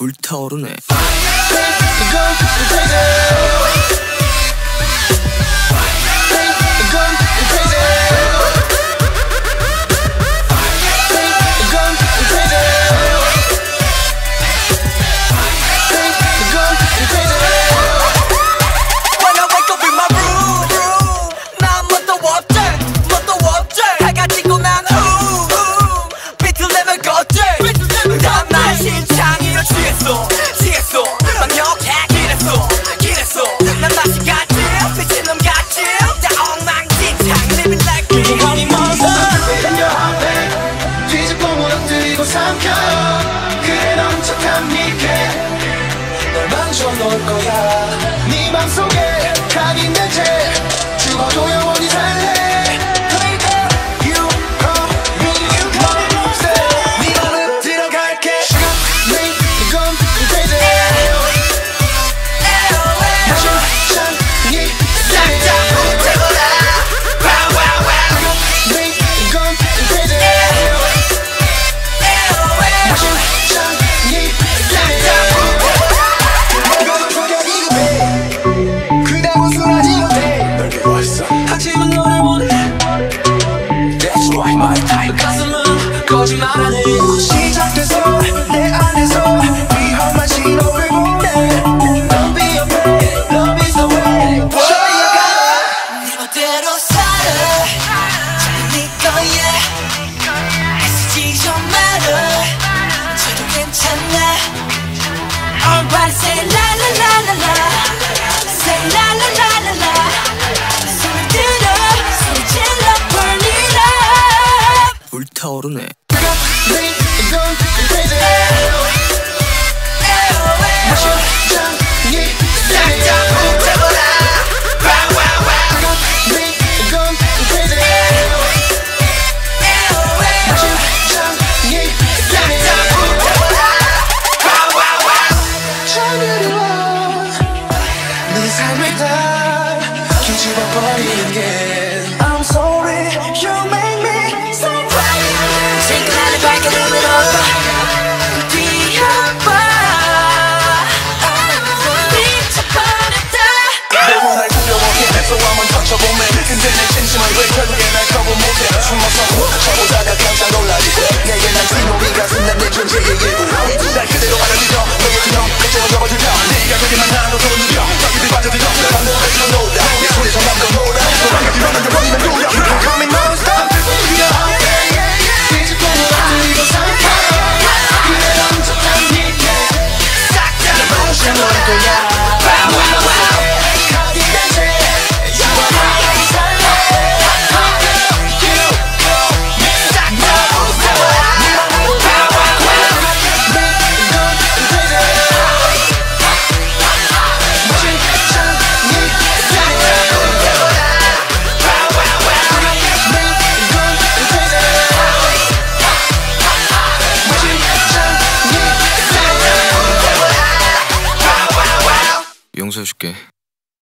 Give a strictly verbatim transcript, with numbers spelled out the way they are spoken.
불타오르네. 그래 넌 척한 니께 널 만져놓을 거야. 네 맘속에 각인 내 채 죽어도 영원히 살래. You call me, you call me say 네 맘으로 들어갈게. Make me go crazy. 마심장이 싹다 붙여버려. Wow wow wow. Make me go crazy. 하지만 너를 원해. That's right, my type. 가슴은 거짓말하네. 시작돼서 내 안에서 위험한 신호를 보내. Don't be afraid, love is the way. Show you God. 네 멋대로 살아. 잘 네 거야. 애쓰지 좀 말아. 저도 괜찮아. Everybody say la la la la la. Say la la la la la. 불타오르네. 내 삶을 다 뒤집어버리는 게 I'm sorry, you make me so cry. 생각나는 밝게 눈을 떠 뛰어봐. 미쳐버렸다. 너무 날 두려워해. So 한번 터쳐보면 근데 내 진심은 왜 결국에 날 거부 못해. 숨어서 쳐보다가 깜짝 놀라지. 내게 난 신호비 같은 난 내 존재의 일부. 날 그대로 받아들여. 너의 그냥 끝으로 접어들여. 네가 그리만 나도 더 느려. 저기들 빠져들여. 난 노래에서 놀아. 내 손에서 맘껏 놀아. 도망가지 마는 게 버리면 누려. You call me non-stop. 뒤집고 엎드리고 삼켜. 그래 넌 척한 니께 싹다 만져놓을 거야. 용서해줄게.